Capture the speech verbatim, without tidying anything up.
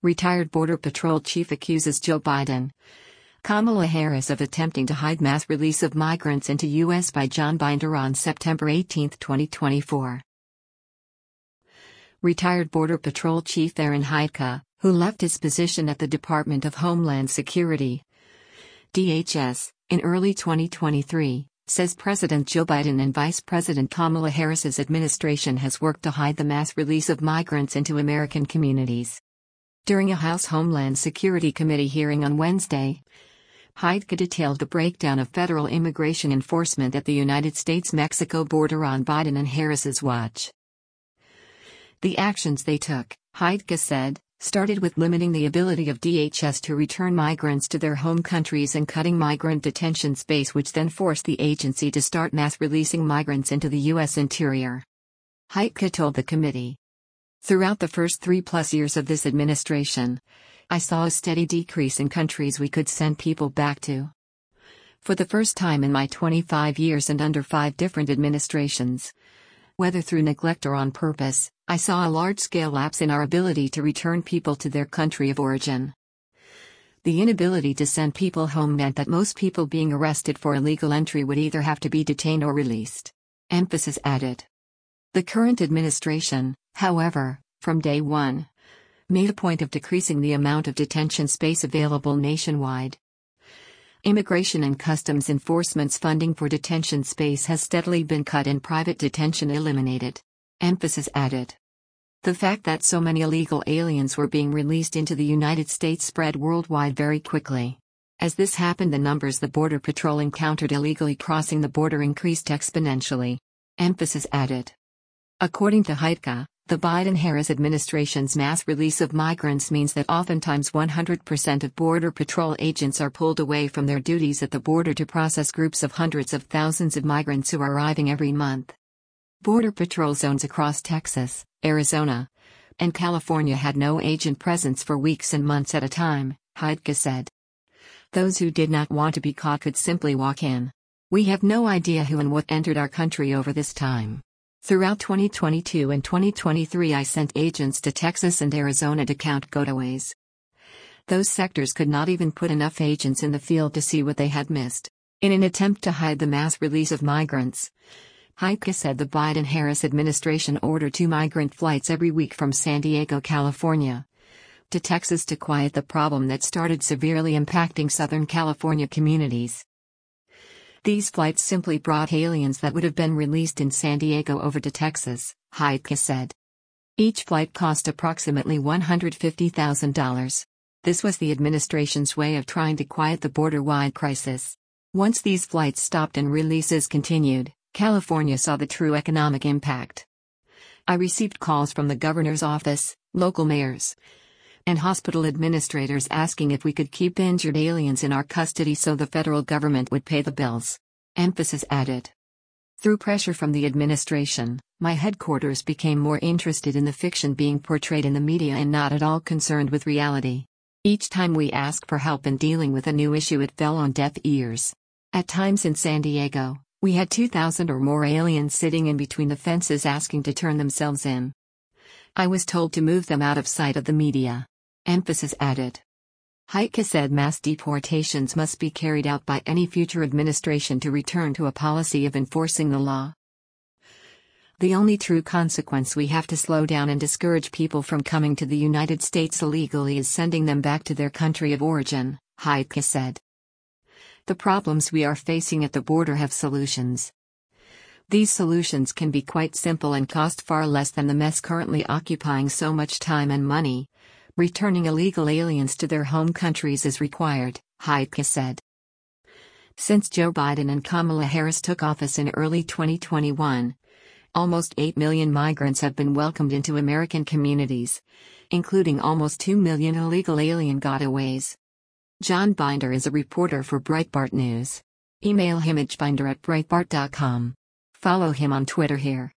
Retired Border Patrol chief accuses Joe Biden. Kamala Harris of attempting to hide mass release of migrants into U S by John Binder on September eighteenth, twenty twenty-four. Retired Border Patrol Chief Aaron Heitke, who left his position at the Department of Homeland Security, D H S, in early twenty twenty-three, says President Joe Biden and Vice President Kamala Harris's administration has worked to hide the mass release of migrants into American communities. During a House Homeland Security Committee hearing on Wednesday, Heitke detailed the breakdown of federal immigration enforcement at the United States-Mexico border on Biden and Harris's watch. The actions they took, Heitke said, started with limiting the ability of D H S to return migrants to their home countries and cutting migrant detention space, which then forced the agency to start mass releasing migrants into the U S interior. Heitke told the committee, "Throughout the first three-plus years of this administration, I saw a steady decrease in countries we could send people back to. For the first time in my twenty-five years and under five different administrations, whether through neglect or on purpose, I saw a large-scale lapse in our ability to return people to their country of origin. The inability to send people home meant that most people being arrested for illegal entry would either have to be detained or released." Emphasis added. The current administration, however, from day one, made a point of decreasing the amount of detention space available nationwide. Immigration and Customs Enforcement's funding for detention space has steadily been cut and private detention eliminated. Emphasis added. The fact that so many illegal aliens were being released into the United States spread worldwide very quickly. As this happened, the numbers the Border Patrol encountered illegally crossing the border increased exponentially. Emphasis added. According to Heitke, the Biden-Harris administration's mass release of migrants means that oftentimes one hundred percent of Border Patrol agents are pulled away from their duties at the border to process groups of hundreds of thousands of migrants who are arriving every month. Border Patrol zones across Texas, Arizona, and California had no agent presence for weeks and months at a time, Heitke said. Those who did not want to be caught could simply walk in. We have no idea who and what entered our country over this time. Throughout twenty twenty-two and twenty twenty-three, I sent agents to Texas and Arizona to count gotaways. Those sectors could not even put enough agents in the field to see what they had missed. In an attempt to hide the mass release of migrants, Heitke said the Biden-Harris administration ordered two migrant flights every week from San Diego, California, to Texas to quiet the problem that started severely impacting Southern California communities. These flights simply brought aliens that would have been released in San Diego over to Texas, Heitke said. Each flight cost approximately one hundred fifty thousand dollars. This was the administration's way of trying to quiet the border-wide crisis. Once these flights stopped and releases continued, California saw the true economic impact. I received calls from the governor's office, local mayors, and hospital administrators asking if we could keep injured aliens in our custody so the federal government would pay the bills. Emphasis added. Through pressure from the administration, my headquarters became more interested in the fiction being portrayed in the media and not at all concerned with reality. Each time we asked for help in dealing with a new issue, it fell on deaf ears. At times in San Diego, we had two thousand or more aliens sitting in between the fences asking to turn themselves in. I was told to move them out of sight of the media. Emphasis added. Heitke said mass deportations must be carried out by any future administration to return to a policy of enforcing the law. The only true consequence we have to slow down and discourage people from coming to the United States illegally is sending them back to their country of origin, Heitke said. The problems we are facing at the border have solutions. These solutions can be quite simple and cost far less than the mess currently occupying so much time and money. Returning illegal aliens to their home countries is required, Heitke said. Since Joe Biden and Kamala Harris took office in early twenty twenty-one, almost eight million migrants have been welcomed into American communities, including almost two million illegal alien gotaways. John Binder is a reporter for Breitbart News. Email him at binder at breitbart dot com. Follow him on Twitter here.